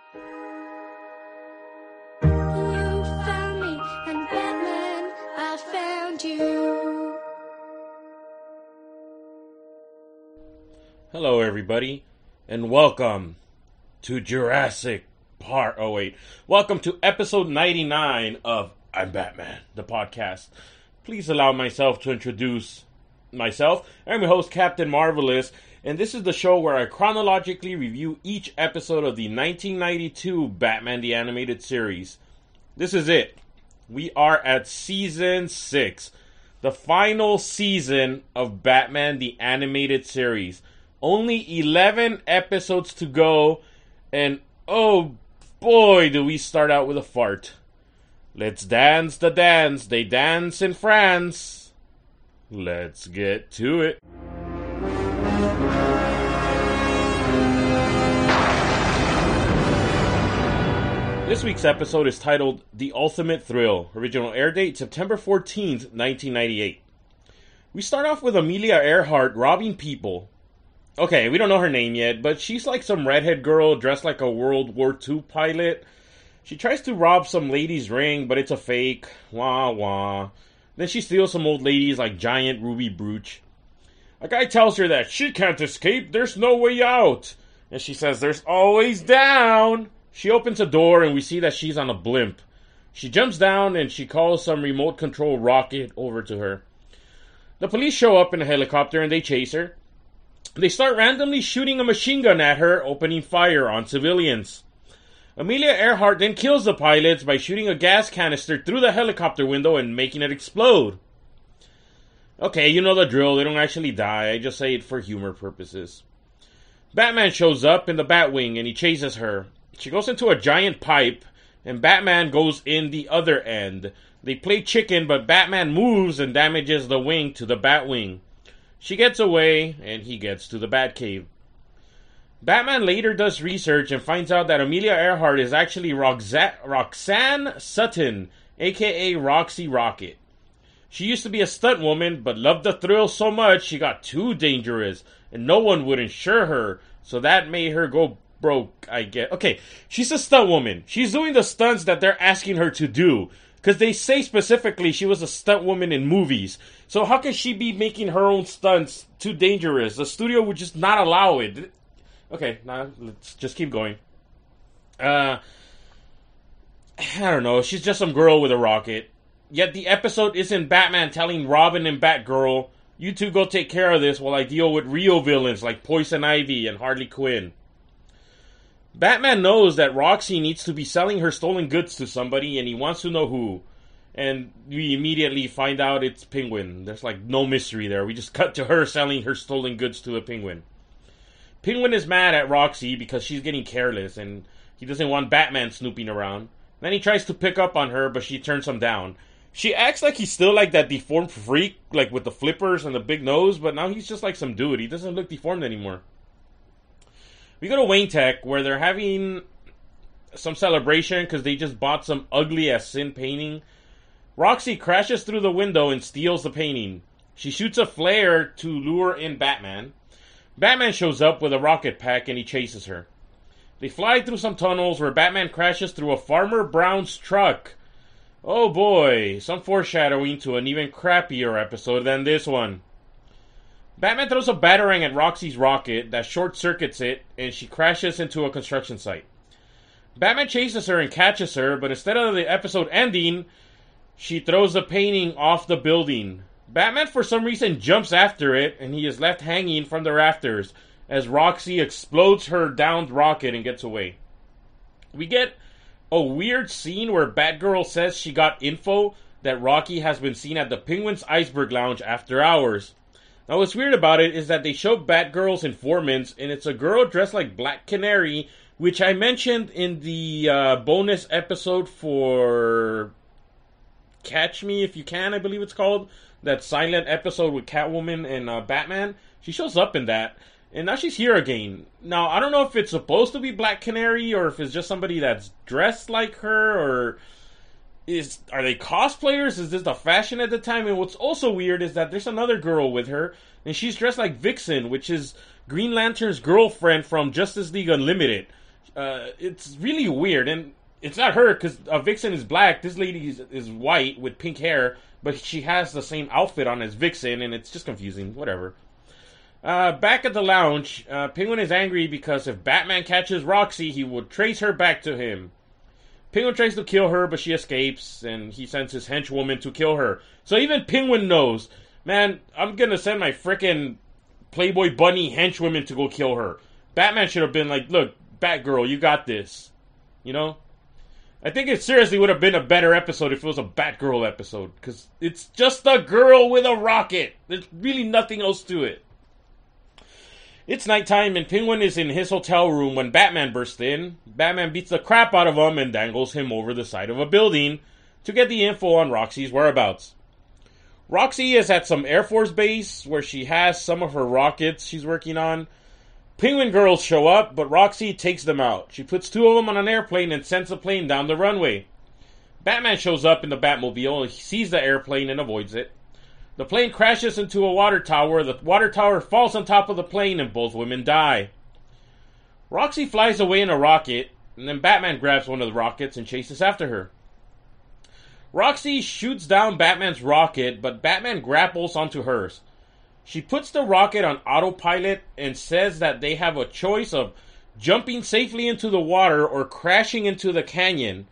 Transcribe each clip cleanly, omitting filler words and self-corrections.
You found me, and Batman, I found you. Hello, everybody, and welcome to Jurassic Park. Oh, wait. Welcome to episode 99 of I'm Batman, the podcast. Please allow myself to introduce myself. I'm your host, Captain Marvelous, and this is the show where I chronologically review each episode of the 1992 Batman the Animated Series. This is it. We are at Season 6, the final season of Batman the Animated Series. Only 11 episodes to go, and oh boy, do we start out with a fart. Let's dance the dance they dance in France. Let's get to it. This week's episode is titled The Ultimate Thrill. Original air date September 14th, 1998. We start off with Amelia Earhart robbing people. Okay, we don't know her name yet, but she's like some redhead girl dressed like a World War II pilot. She tries to rob some lady's ring, but it's a fake. Wah wah. Then she steals some old lady's like giant ruby brooch. A guy tells her that she can't escape, there's no way out. And she says there's always down. She opens a door and we see that she's on a blimp. She jumps down and she calls some remote control rocket over to her. The police show up in a helicopter and they chase her. They start randomly shooting a machine gun at her, opening fire on civilians. Amelia Earhart then kills the pilots by shooting a gas canister through the helicopter window and making it explode. Okay, you know the drill. They don't actually die. I just say it for humor purposes. Batman shows up in the Batwing and he chases her. She goes into a giant pipe and Batman goes in the other end. They play chicken, but Batman moves and damages the wing to the Batwing. She gets away, and he gets to the Batcave. Batman later does research and finds out that Amelia Earhart is actually Roxanne Sutton, aka Roxy Rocket. She used to be a stunt woman, but loved the thrill so much she got too dangerous, and no one would insure her, so that made her go broke, I guess. Okay, she's a stunt woman. She's doing the stunts that they're asking her to do. Because they say specifically she was a stunt woman in movies. So how can she be making her own stunts too dangerous? The studio would just not allow it. Okay, now let's just keep going. I don't know. She's just some girl with a rocket. Yet the episode isn't Batman telling Robin and Batgirl, you two go take care of this while I deal with real villains like Poison Ivy and Harley Quinn. Batman knows that Roxy needs to be selling her stolen goods to somebody, and he wants to know who. And we immediately find out it's Penguin. There's like no mystery there. We just cut to her selling her stolen goods to a Penguin. Penguin is mad at Roxy because she's getting careless, and he doesn't want Batman snooping around. Then he tries to pick up on her, but she turns him down. She acts like he's still like that deformed freak, like with the flippers and the big nose, but now he's just like some dude. He doesn't look deformed anymore. We go to Wayne Tech, where they're having some celebration because they just bought some ugly-as-sin painting. Roxy crashes through the window and steals the painting. She shoots a flare to lure in Batman. Batman shows up with a rocket pack and he chases her. They fly through some tunnels where Batman crashes through a Farmer Brown's truck. Oh boy, some foreshadowing to an even crappier episode than this one. Batman throws a batarang at Roxy's rocket that short-circuits it, and she crashes into a construction site. Batman chases her and catches her, but instead of the episode ending, she throws the painting off the building. Batman, for some reason, jumps after it, and he is left hanging from the rafters as Roxy explodes her downed rocket and gets away. We get a weird scene where Batgirl says she got info that Rocky has been seen at the Penguin's Iceberg Lounge after hours. Now, what's weird about it is that they show Batgirl's informants, and it's a girl dressed like Black Canary, which I mentioned in the bonus episode for Catch Me If You Can, I believe it's called. That silent episode with Catwoman and Batman. She shows up in that, and now she's here again. Now, I don't know if it's supposed to be Black Canary, or if it's just somebody that's dressed like her, or are they cosplayers? Is this the fashion at the time? And what's also weird is that there's another girl with her, and she's dressed like Vixen, which is Green Lantern's girlfriend from Justice League Unlimited. It's really weird, and it's not her because Vixen is black. This lady is white with pink hair, but she has the same outfit on as Vixen, and it's just confusing. Whatever. Back at the lounge, Penguin is angry because if Batman catches Roxy, he would trace her back to him. Penguin tries to kill her, but she escapes, and he sends his henchwoman to kill her. So even Penguin knows, man, I'm gonna send my frickin' Playboy Bunny henchwoman to go kill her. Batman should have been like, look, Batgirl, you got this. You know? I think it seriously would have been a better episode if it was a Batgirl episode. Because it's just a girl with a rocket. There's really nothing else to it. It's nighttime and Penguin is in his hotel room when Batman bursts in. Batman beats the crap out of him and dangles him over the side of a building to get the info on Roxy's whereabouts. Roxy is at some Air Force base where she has some of her rockets she's working on. Penguin girls show up, but Roxy takes them out. She puts two of them on an airplane and sends the plane down the runway. Batman shows up in the Batmobile. He sees the airplane and avoids it. The plane crashes into a water tower. The water tower falls on top of the plane and both women die. Roxy flies away in a rocket, and then Batman grabs one of the rockets and chases after her. Roxy shoots down Batman's rocket, but Batman grapples onto hers. She puts the rocket on autopilot and says that they have a choice of jumping safely into the water or crashing into the canyon.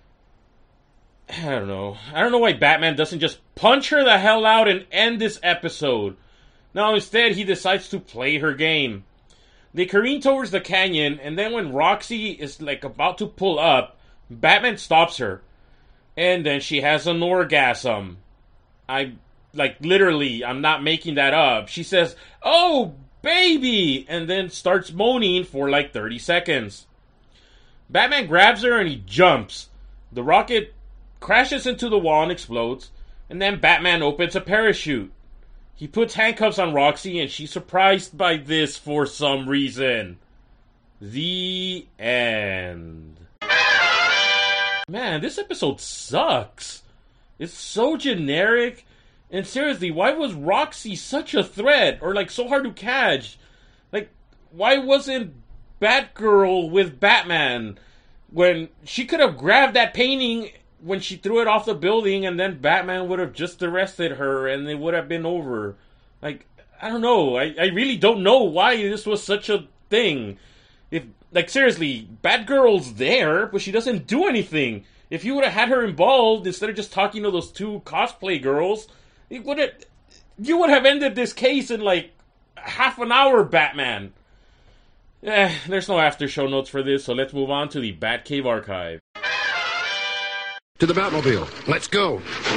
I don't know. I don't know why Batman doesn't just punch her the hell out and end this episode. No, instead he decides to play her game. They careen towards the canyon, and then when Roxy is about to pull up, Batman stops her. And then she has an orgasm. Literally, I'm not making that up. She says, "Oh, baby!" and then starts moaning for 30 seconds. Batman grabs her and he jumps. The rocket crashes into the wall and explodes, and then Batman opens a parachute. He puts handcuffs on Roxy and she's surprised by this for some reason. The end. Man, this episode sucks. It's so generic. And seriously, why was Roxy such a threat? Or so hard to catch? Why wasn't Batgirl with Batman? When she could have grabbed that painting when she threw it off the building, and then Batman would have just arrested her and it would have been over. I don't know. I really don't know why this was such a thing. If seriously, Batgirl's there, but she doesn't do anything. If you would have had her involved instead of just talking to those two cosplay girls, you would have ended this case in half an hour, Batman. There's no after show notes for this, so let's move on to the Batcave archive. To the Batmobile. Let's go.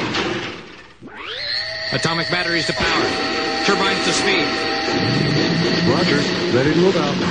Atomic batteries to power. Turbines to speed. Roger. Ready to move out.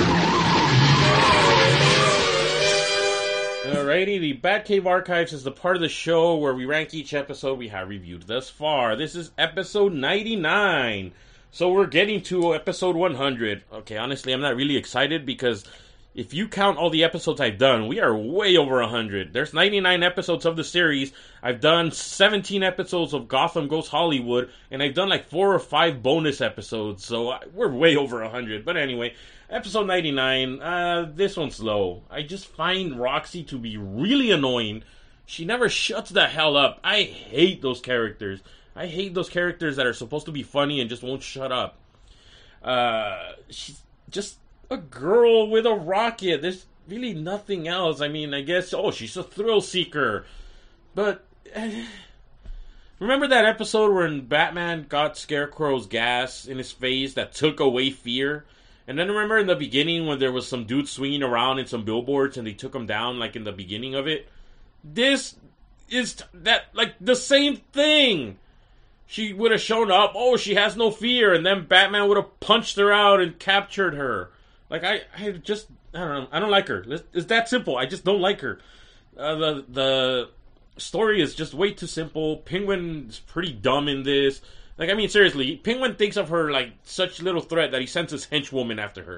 Alrighty, the Batcave Archives is the part of the show where we rank each episode we have reviewed thus far. This is episode 99. So we're getting to episode 100. Okay, honestly, I'm not really excited because if you count all the episodes I've done, we are way over 100. There's 99 episodes of the series. I've done 17 episodes of Gotham Goes Hollywood, and I've done 4 or 5 bonus episodes, so we're way over 100. But anyway, episode 99, this one's low. I just find Roxy to be really annoying. She never shuts the hell up. I hate those characters. I hate those characters that are supposed to be funny and just won't shut up. She's just a girl with a rocket. There's really nothing else. I mean, I guess, she's a thrill seeker. But remember that episode when Batman got Scarecrow's gas in his face that took away fear? And then remember in the beginning when there was some dude swinging around in some billboards and they took him down in the beginning of it? This is the same thing. She would have shown up, she has no fear, and then Batman would have punched her out and captured her. I don't know. I don't like her. It's that simple. I just don't like her. The story is just way too simple. Penguin's pretty dumb in this. Seriously, Penguin thinks of her such little threat that he sends his henchwoman after her.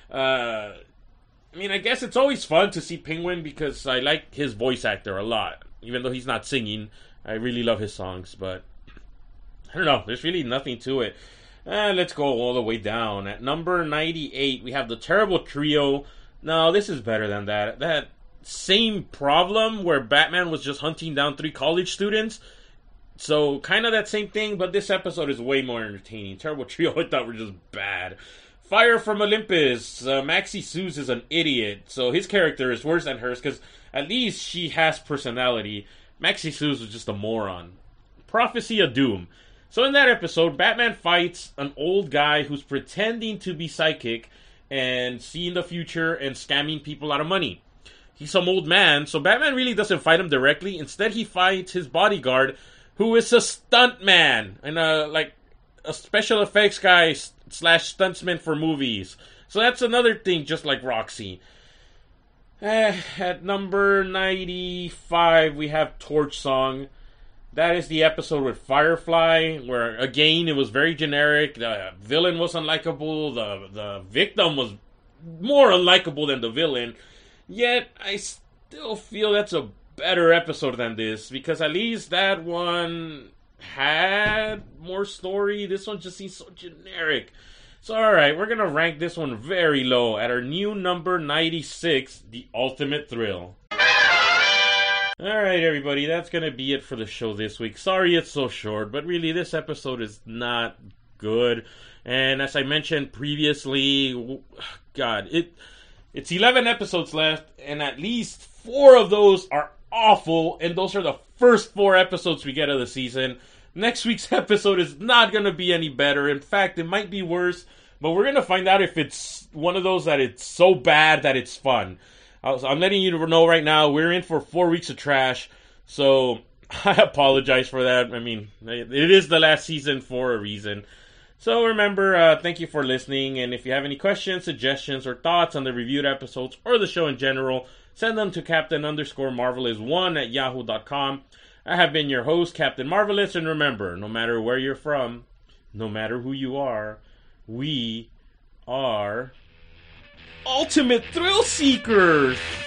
I guess it's always fun to see Penguin because I like his voice actor a lot. Even though he's not singing, I really love his songs, but I don't know. There's really nothing to it. Let's go all the way down. At number 98, we have the terrible trio, No, this is better than that. That same problem where Batman was just hunting down 3 college students. So, kind of that same thing, but this episode is way more entertaining. Terrible Trio, I thought were just bad. Fire from Olympus. Maxie Suze is an idiot, so his character is worse than hers, because at least she has personality. Maxie Suze was just a moron. Prophecy of Doom. So in that episode, Batman fights an old guy who's pretending to be psychic and seeing the future and scamming people out of money. He's some old man, so Batman really doesn't fight him directly. Instead, he fights his bodyguard, who is a stuntman and a special effects guy / stuntsman for movies. So that's another thing, just like Roxy. At number 95, we have Torch Song. That is the episode with Firefly, where, again, it was very generic. The villain was unlikable. The victim was more unlikable than the villain. Yet, I still feel that's a better episode than this, because at least that one had more story. This one just seems so generic. So, alright, we're gonna rank this one very low at our new number 96, The Ultimate Thrill. Alright, everybody, that's gonna be it for the show this week. Sorry it's so short, but really, this episode is not good. And as I mentioned previously, God, it's 11 episodes left, and at least 4 of those are awful, and those are the first 4 episodes we get of the season. Next week's episode is not going to be any better. In fact, it might be worse, but we're going to find out if it's one of those that it's so bad that it's fun. I'm letting you know right now, we're in for 4 weeks of trash, so I apologize for that. I mean, it is the last season for a reason. So remember, thank you for listening, and if you have any questions, suggestions, or thoughts on the reviewed episodes or the show in general, send them to Captain_Marvelous1@yahoo.com. I have been your host, Captain Marvelous, and remember, no matter where you're from, no matter who you are, we are Ultimate Thrill Seekers!